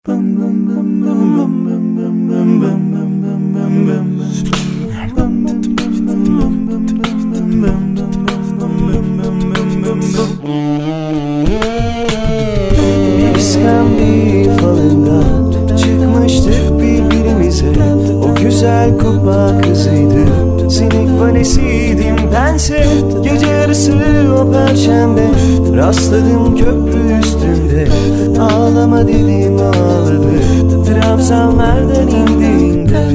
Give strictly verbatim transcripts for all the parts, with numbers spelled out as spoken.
Bir iskambil falından çıkmıştık birbirimize. O güzel kupa kızıydı, sinek valesiydim bense. Gece yarısı o perşembe rastladım köprü üstünde. Ağlama dedim, ağladı trabzanlardan indiğinde.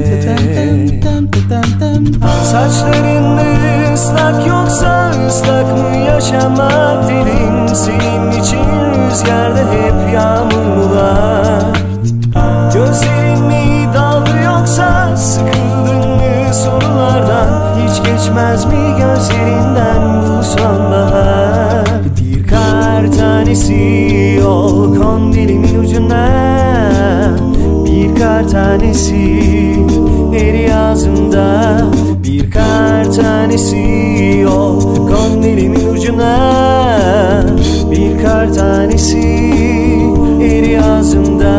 Saçların ıslak yoksa ıslak mı yaşamak dedim. Senin için rüzgarda hep yağmurlar. Gözlerin mi daldı yoksa sıkıldın mı sorulardan? Hiç geçmez mi gözlerinden bu sonbahar? Bir kar tanesi ol kon dilimin ucuna. Bir kar tanesi eri ağzımda. Bir kar tanesi ol kon dilimin ucuna. Bir kar tanesi eri ağzımda.